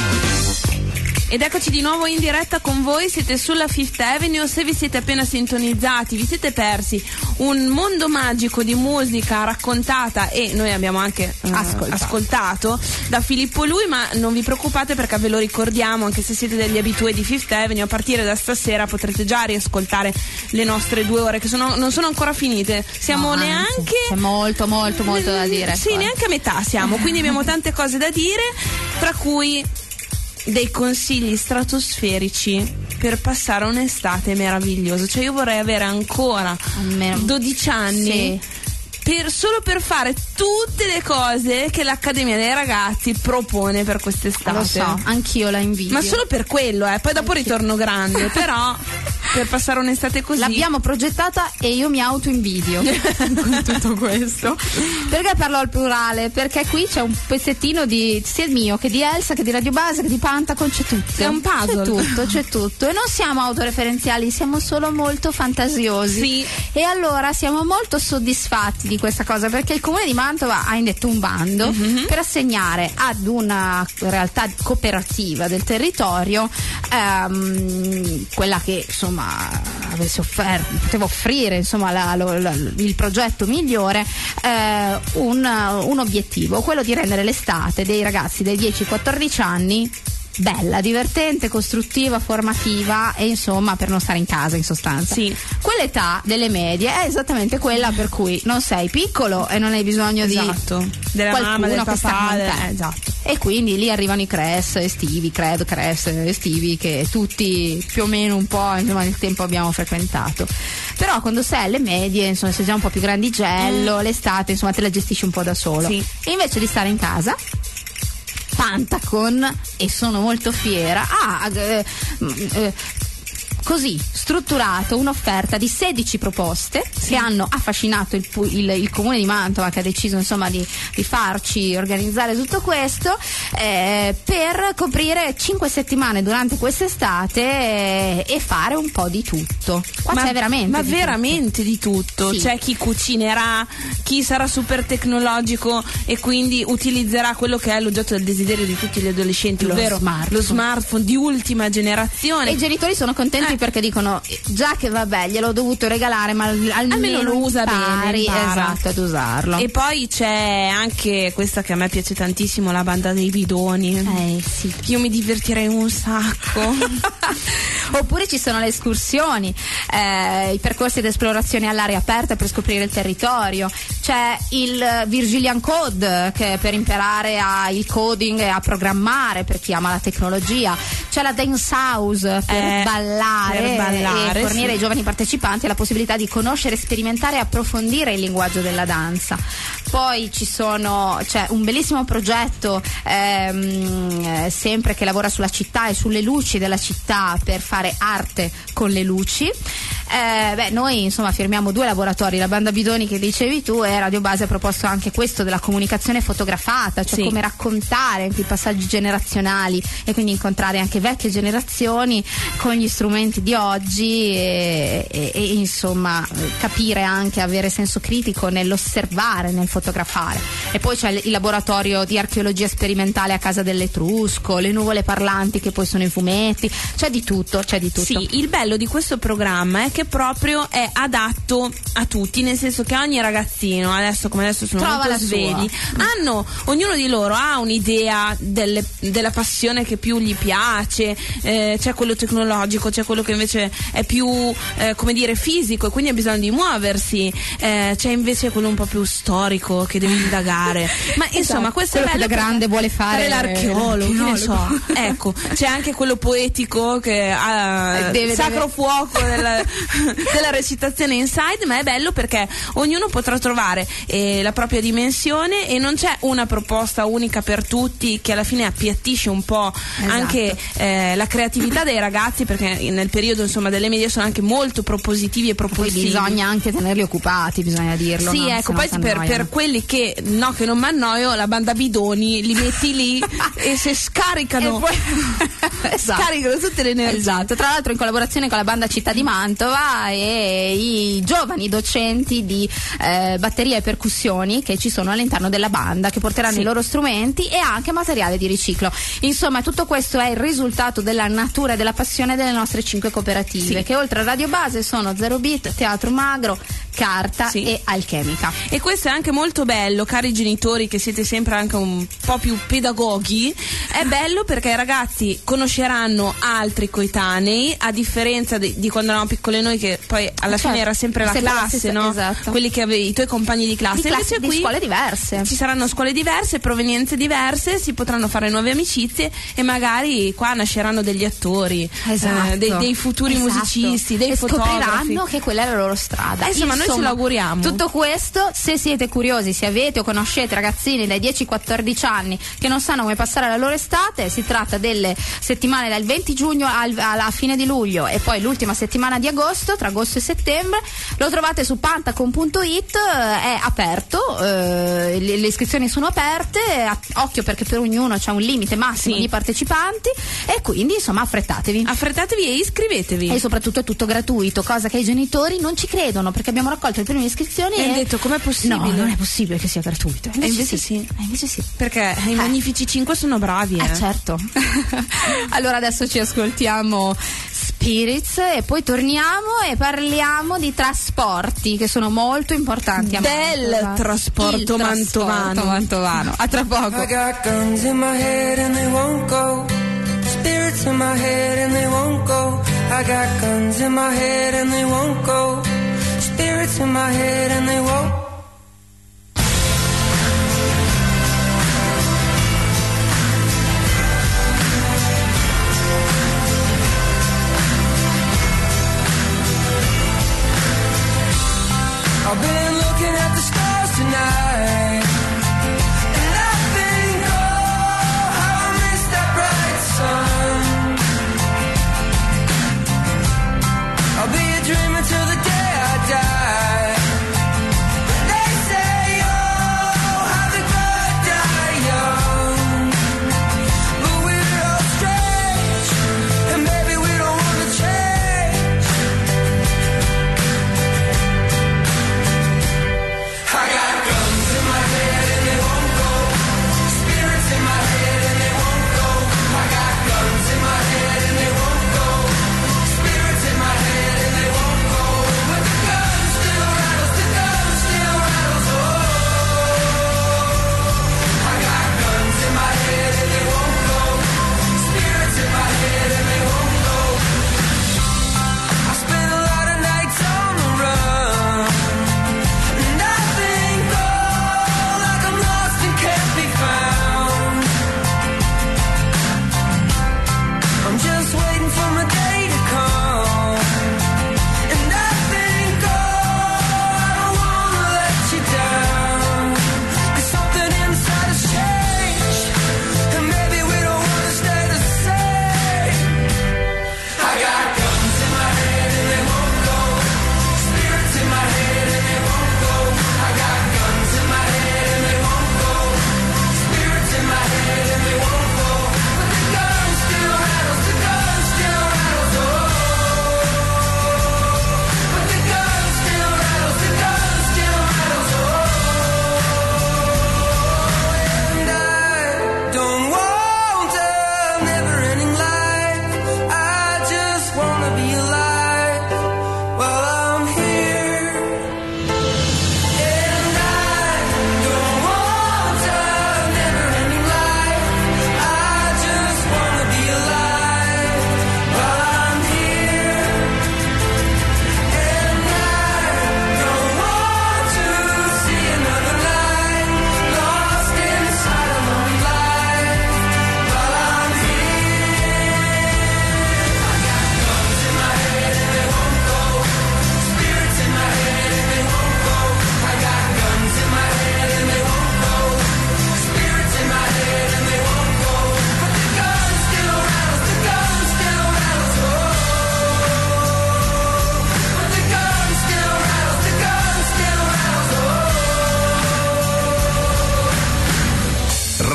Ed eccoci di nuovo in diretta con voi, siete sulla Fifth Avenue. Se vi siete appena sintonizzati, vi siete persi un mondo magico di musica raccontata e noi abbiamo anche uh, ascoltato. ascoltato da Filippo Lui, ma non vi preoccupate perché ve lo ricordiamo, anche se siete degli abitué di Fifth Avenue, a partire da stasera potrete già riascoltare le nostre due ore che sono, non sono ancora finite, siamo no, neanche c'è molto molto molto da dire. Sì, neanche a metà siamo, quindi abbiamo tante cose da dire, tra cui dei consigli stratosferici per passare un'estate meravigliosa. Cioè io vorrei avere ancora almeno dodici anni, sì, per, solo per fare tutte le cose che l'Accademia dei Ragazzi propone per quest'estate. Lo so, anch'io la invidio. Ma solo per quello, eh. Poi dopo ritorno grande, però per passare un'estate così l'abbiamo progettata e io mi autoinvidio con tutto questo. Perché parlo al plurale? Perché qui c'è un pezzettino di sia mio che di Elsa, che di Radio Base, che di Pantacon, c'è tutto. È un puzzle. C'è tutto, c'è tutto. E non siamo autoreferenziali, siamo solo molto fantasiosi. Sì. E allora siamo molto soddisfatti di questa cosa, perché il Comune di Mantova ha indetto un bando mm-hmm. per assegnare ad una realtà cooperativa del territorio ehm, quella che insomma avesse offerto, poteva offrire insomma la, la, la, il progetto migliore, eh, un, un obiettivo, quello di rendere l'estate dei ragazzi dai dieci ai quattordici anni bella, divertente, costruttiva, formativa e insomma per non stare in casa in sostanza. Sì. Quell'età delle medie è esattamente quella per cui non sei piccolo e non hai bisogno esatto. di della qualcuno mamma, del che papà, sta con del... te. Esatto. E quindi lì arrivano i cres estivi, credo cres estivi che tutti più o meno un po' insomma nel tempo abbiamo frequentato. Però quando sei alle medie insomma sei già un po' più grandigello, mm. l'estate insomma te la gestisci un po' da solo. Sì. E invece di stare in casa Pantacon, e sono molto fiera, ha eh, eh, così strutturato un'offerta di sedici proposte sì. che hanno affascinato il, il, il Comune di Mantova, che ha deciso insomma di, di farci organizzare tutto questo eh, per coprire cinque settimane durante quest'estate eh, e fare un po' di tutto. Qua ma, c'è veramente ma di veramente tutto. di tutto. Sì. C'è chi cucinerà, chi sarà super tecnologico e quindi utilizzerà quello che è l'oggetto del desiderio di tutti gli adolescenti, lo ovvero smartphone. lo smartphone di ultima generazione. E i genitori sono contenti eh. perché dicono già che vabbè gliel'ho dovuto regalare, ma almeno, almeno lo usa impari, bene, esatto, ad usarlo. E poi c'è anche questa che a me piace tantissimo, la banda dei bidoni. Eh sì. Io mi divertirei un sacco. Oppure ci sono le escursioni, eh, i percorsi di esplorazione all'aria aperta per scoprire il territorio. C'è il Virgilian Code, che è per imparare a, il coding e a programmare per chi ama la tecnologia. C'è la Dance House per eh, ballare, per ballare e fornire sì. ai giovani partecipanti la possibilità di conoscere, sperimentare e approfondire il linguaggio della danza. Poi ci sono, c'è un bellissimo progetto ehm, sempre che lavora sulla città e sulle luci della città per fare arte con le luci. Eh, beh, noi insomma firmiamo due laboratori, la Banda Bidoni che dicevi tu, e Radio Base ha proposto anche questo della comunicazione fotografata, cioè sì. come raccontare anche i passaggi generazionali e quindi incontrare anche vecchie generazioni con gli strumenti di oggi e, e, e insomma capire anche, avere senso critico nell'osservare, nel fotografare. E poi c'è il laboratorio di archeologia sperimentale a Casa dell'Etrusco, le nuvole parlanti che poi sono i fumetti, c'è di tutto, c'è di tutto. Sì, il bello di questo programma è che proprio è adatto a tutti, nel senso che ogni ragazzino, adesso come adesso sono Trova molto svegli, hanno, ognuno di loro ha un'idea delle, della passione che più gli piace, eh, c'è quello tecnologico, c'è quello che invece è più eh, come dire fisico e quindi ha bisogno di muoversi, eh, c'è invece quello un po' più storico che deve indagare, ma insomma esatto, questo è bello, che da grande vuole fare, fare l'archeologo, che ne so. Ecco, c'è anche quello poetico che ha deve, sacro deve. fuoco della, della recitazione inside, ma è bello perché ognuno potrà trovare eh, la propria dimensione e non c'è una proposta unica per tutti che alla fine appiattisce un po' esatto. anche eh, la creatività dei ragazzi, perché nel periodo insomma delle medie sono anche molto propositivi e propulsivi. Poi bisogna anche tenerli occupati, bisogna dirlo. Sì, no? ecco, poi per, per quelli che no, che non mi annoio, la Banda Bidoni li metti lì e se scaricano e poi... esatto. scaricano tutte le energie. Esatto, tra l'altro in collaborazione con la Banda Città di Mantova e i giovani docenti di eh, batteria e percussioni che ci sono all'interno della banda, che porteranno sì. i loro strumenti e anche materiale di riciclo. Insomma, tutto questo è il risultato della natura e della passione delle nostre cinque cooperative, sì. che oltre a Radio Base sono Zero Beat, Teatro Magro, Carta sì. e Alchemica. E questo è anche molto bello, cari genitori che siete sempre anche un po' più pedagoghi, è bello perché i ragazzi conosceranno altri coetanei, a differenza di, di quando eravamo piccole noi, che poi alla certo. fine era sempre la sempre classe, stessa, no? Esatto. Quelli che avevi, i tuoi compagni di classe. Di, classe, qui di scuole diverse. Ci saranno scuole diverse, provenienze diverse, si potranno fare nuove amicizie e magari qua nasceranno degli attori, esatto. eh, dei, dei futuri esatto. musicisti, dei e fotografi. Scopriranno che quella è la loro strada. Eh, insomma, noi ce lo auguriamo. Tutto questo, se siete curiosi, se avete o conoscete ragazzini dai dieci ai quattordici anni che non sanno come passare la loro estate, si tratta delle settimane dal venti giugno al, alla fine di luglio e poi l'ultima settimana di agosto, tra agosto e settembre. Lo trovate su pantacon punto it, è aperto, eh, le, le iscrizioni sono aperte, occhio perché per ognuno c'è un limite massimo sì. di partecipanti e quindi insomma affrettatevi. Affrettatevi e iscrivetevi. E soprattutto è tutto gratuito, cosa che i genitori non ci credono, perché abbiamo raccolto le prime iscrizioni e e hanno detto com'è possibile? No, non è possibile che sia gratuito. E invece sì. sì. E invece sì. Perché i Magnifici cinque sono bravi, eh. Eh certo. Allora adesso ci ascoltiamo Spirits e poi torniamo e parliamo di trasporti che sono molto importanti a del Mantova. trasporto Il mantovano. trasporto mantovano. A tra poco. I got guns in my head and they won't go. Spirits in my head and they won't go. I got guns in my head and they won't go. Spirits in my head and they won't. I've been looking at the stars tonight, and I think, oh, how I miss that bright sun. I'll be a dreamer till the day I die,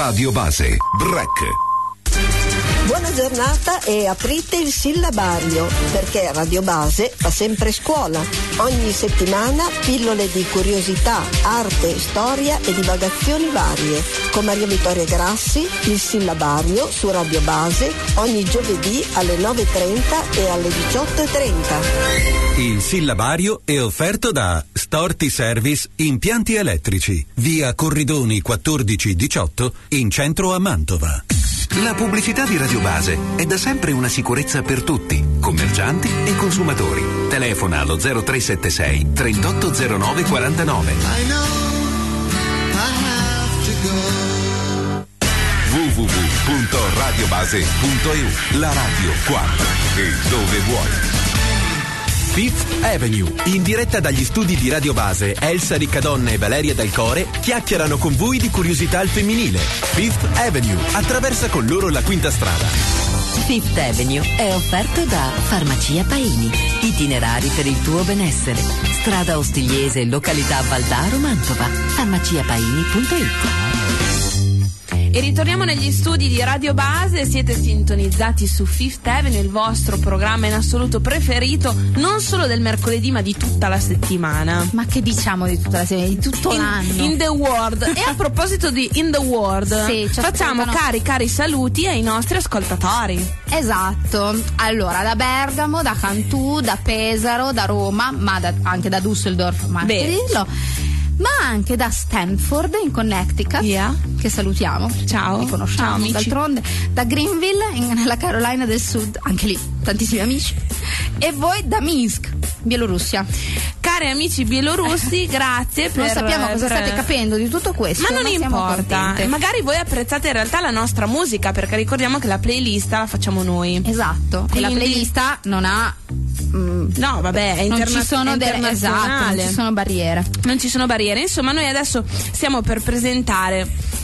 Radio Base. Break. Buona giornata e aprite il sillabario, perché Radio Base fa sempre scuola. Ogni settimana pillole di curiosità, arte, storia e divagazioni varie. Con Maria Vittoria Grassi, il sillabario su Radio Base, ogni giovedì alle nove e trenta e alle diciotto e trenta. Il sillabario è offerto da Storti Service Impianti Elettrici, via Corridoni quattordici diciotto, in centro a Mantova. La pubblicità di Radio Base è da sempre una sicurezza per tutti, commercianti e consumatori. Telefona allo zero tre sette sei trentotto zero nove quarantanove. w w w punto radiobase punto e u. La radio quando e dove vuoi. Fifth Avenue, in diretta dagli studi di Radio Base, Elsa Riccadonna e Valeria Dal Core chiacchierano con voi di curiosità al femminile. Fifth Avenue attraversa con loro la quinta strada. Fifth Avenue è offerto da Farmacia Paini, itinerari per il tuo benessere. Strada Ostigliese, località Valdaro, Mantova. farmacia paini punto it. E ritorniamo negli studi di Radio Base, siete sintonizzati su Fifth Avenue, il vostro programma in assoluto preferito, non solo del mercoledì ma di tutta la settimana. Ma che diciamo di tutta la settimana? Di tutto in, l'anno. In the world. E a proposito di In the world, sì, facciamo ascoltano. cari cari saluti ai nostri ascoltatori. Esatto, allora da Bergamo, da Cantù, da Pesaro, da Roma, ma da, anche da Düsseldorf, ma anche dirlo, ma anche da Stanford in Connecticut, yeah. che salutiamo, ciao, li conosciamo ciao, d'altronde, da Greenville in, nella Carolina del Sud, anche lì tantissimi amici, e voi da Minsk, Bielorussia. Cari amici bielorussi, grazie per... Non sappiamo cosa per... state capendo di tutto questo, ma non ma importa, magari voi apprezzate in realtà la nostra musica, perché ricordiamo che la playlist la facciamo noi. Esatto, e la playlist non ha mm, no vabbè è interna- non ci sono delle, esatto, non ci sono barriere non ci sono barriere insomma. Noi adesso stiamo per presentare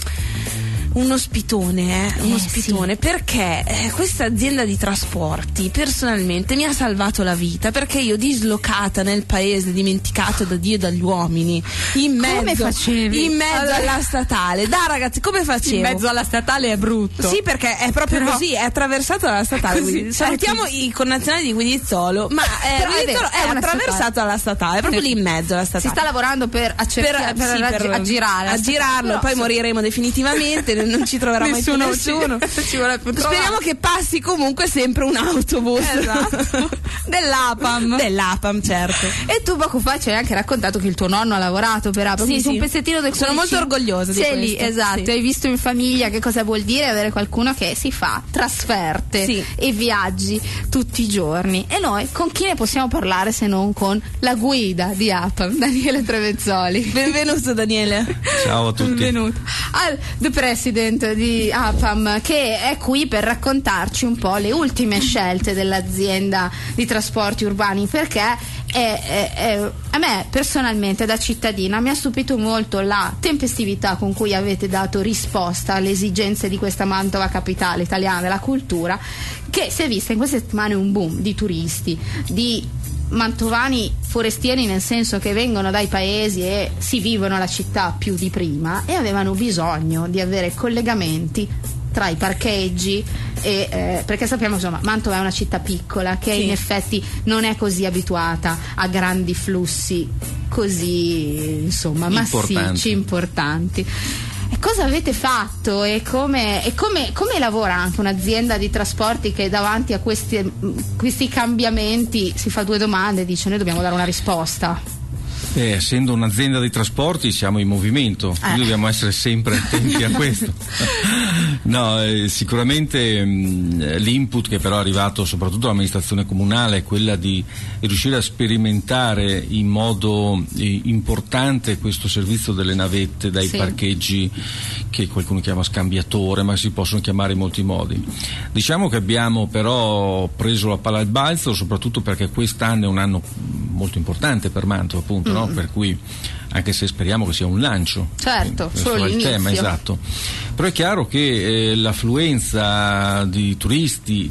uno spitone, eh? uno eh, spitone sì. Perché eh, questa azienda di trasporti personalmente mi ha salvato la vita, perché io dislocata nel paese, dimenticato da Dio e dagli uomini, in mezzo, come facevi? in mezzo allora... alla statale, da ragazzi come facevo? In mezzo alla statale è brutto, sì, perché è proprio però... così, è attraversato dalla statale. Così, salutiamo i connazionali di Guidizzolo, ma eh, Guidizzolo è, è attraversato dalla statale, è proprio lì in mezzo alla statale. Si sta lavorando per, accerchiare, per, per, sì, raggi- per aggirare aggirarlo, però, poi sì. moriremo definitivamente, non ci troverà nessuno, mai più nessuno. Ci vuole più speriamo che passi comunque sempre un autobus, esatto. dell'A P A M dell'A P A M, certo. E tu poco fa ci hai anche raccontato che il tuo nonno ha lavorato per A P A M, sì, sì. un pezzettino del sono molto orgogliosa di sei questo lì, esatto, sì. Hai visto in famiglia che cosa vuol dire avere qualcuno che si fa trasferte sì. e viaggi tutti i giorni. E noi con chi ne possiamo parlare se non con la guida di A P A M, Daniele Trevezzoli. Benvenuto Daniele. Ciao a tutti. Benvenuto al the president di A P A M, che è qui per raccontarci un po' le ultime scelte dell'azienda di trasporti urbani, perché è, è, è, a me personalmente da cittadina mi ha stupito molto la tempestività con cui avete dato risposta alle esigenze di questa Mantova capitale italiana della cultura, che si è vista in queste settimane un boom di turisti, di mantovani forestieri, nel senso che vengono dai paesi e si vivono la città più di prima e avevano bisogno di avere collegamenti tra i parcheggi e, eh, perché sappiamo insomma Mantova è una città piccola che sì. in effetti non è così abituata a grandi flussi così insomma massicci, importanti, importanti. E cosa avete fatto e come, e come, come lavora anche un'azienda di trasporti che davanti a questi, questi cambiamenti si fa due domande e dice noi dobbiamo dare una risposta? Eh, essendo un'azienda di trasporti siamo in movimento, eh. quindi dobbiamo essere sempre attenti a questo. No, eh, sicuramente mh, l'input che però è arrivato soprattutto all'amministrazione comunale è quella di riuscire a sperimentare in modo eh, importante questo servizio delle navette dai sì. parcheggi, che qualcuno chiama scambiatore, ma si possono chiamare in molti modi. Diciamo che abbiamo però preso la palla al balzo, soprattutto perché quest'anno è un anno molto importante per Mantova, appunto, mm. no? Per cui, anche se speriamo che sia un lancio, certo, solo il l'inizio. tema, esatto. Però è chiaro che eh, l'affluenza di turisti,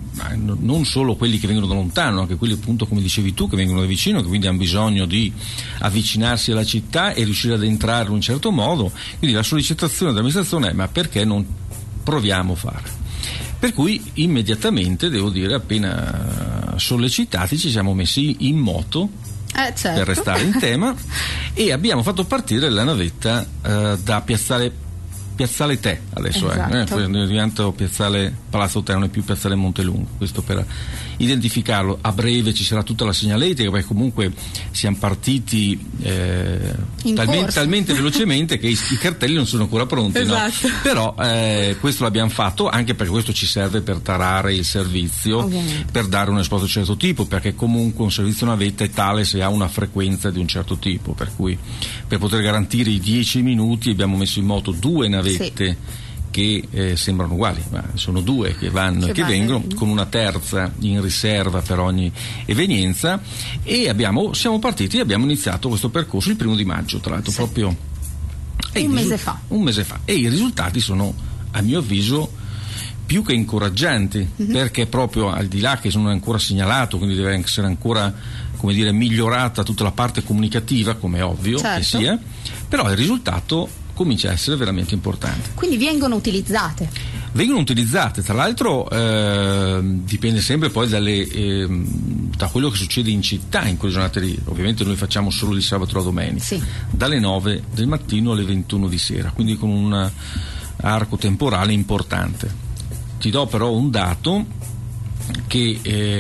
non solo quelli che vengono da lontano, anche quelli, appunto, come dicevi tu, che vengono da vicino, che quindi hanno bisogno di avvicinarsi alla città e riuscire ad entrare in un certo modo. Quindi la sollecitazione dell'amministrazione è: ma perché non proviamo a fare? Per cui immediatamente, devo dire, appena sollecitati, ci siamo messi in moto, eh, certo. per restare in tema, e abbiamo fatto partire la navetta eh, da Piazzale Piazzale Te, adesso esatto. è, eh, diventa Piazzale Palazzo Te, non è più Piazzale Montelungo, questo per identificarlo. A breve ci sarà tutta la segnaletica, perché comunque siamo partiti eh, talmente, talmente velocemente che i, i cartelli non sono ancora pronti, esatto. no? Però eh, questo l'abbiamo fatto anche perché questo ci serve per tarare il servizio, ovviamente, per dare una risposta di un certo tipo, perché comunque un servizio navetta è tale se ha una frequenza di un certo tipo, per cui per poter garantire i dieci minuti abbiamo messo in moto due navette, sì, che eh, sembrano uguali, ma sono due che vanno che e che vanno. vengono, con una terza in riserva per ogni evenienza, e abbiamo, siamo partiti e abbiamo iniziato questo percorso il primo di maggio, tra l'altro, sì, proprio un mese risu- fa. Un mese fa. E i risultati sono, a mio avviso, più che incoraggianti, mm-hmm, perché proprio al di là che sono ancora segnalato, quindi deve essere ancora, come dire, migliorata tutta la parte comunicativa, come è ovvio, certo, che sia, però il risultato comincia a essere veramente importante. Quindi vengono utilizzate? Vengono utilizzate, tra l'altro eh, dipende sempre poi dalle, eh, da quello che succede in città in quelle giornate lì. Ovviamente noi facciamo solo di sabato alla domenica, sì, dalle nove del mattino alle ventuno di sera, quindi con un arco temporale importante. Ti do però un dato che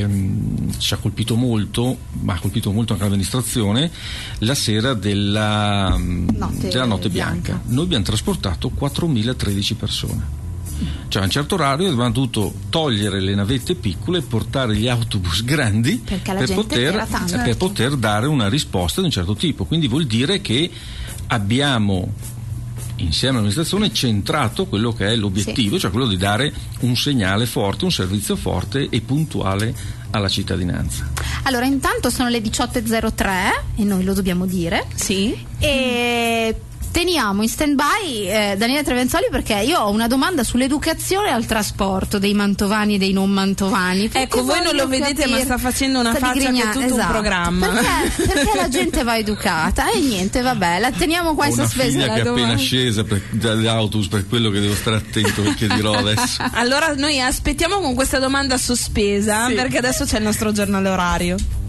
ehm, ci ha colpito molto, ma ha colpito molto anche l'amministrazione, la sera della notte, della notte bianca. bianca. Noi abbiamo trasportato quattromilatredici persone. Cioè a un certo orario abbiamo dovuto togliere le navette piccole e portare gli autobus grandi per poter, per poter dare una risposta di un certo tipo. Quindi vuol dire che abbiamo, insieme all'amministrazione, centrato quello che è l'obiettivo, sì, cioè quello di dare un segnale forte, un servizio forte e puntuale alla cittadinanza. Allora, intanto sono le diciotto e zero tre e noi lo dobbiamo dire. Sì. E teniamo in stand-by eh, Daniele Trevenzoli, perché io ho una domanda sull'educazione e al trasporto dei mantovani e dei non mantovani. Ecco, voi non lo vedete, ma sta facendo una sta faccia che è tutto, esatto, un programma. Perché, perché la gente va educata e niente, vabbè, la teniamo qua in sospesa. Una figlia che è appena scesa per, dall'autobus, per quello che devo stare attento perché dirò adesso. Allora noi aspettiamo con questa domanda sospesa, sì, perché adesso c'è il nostro giornale orario.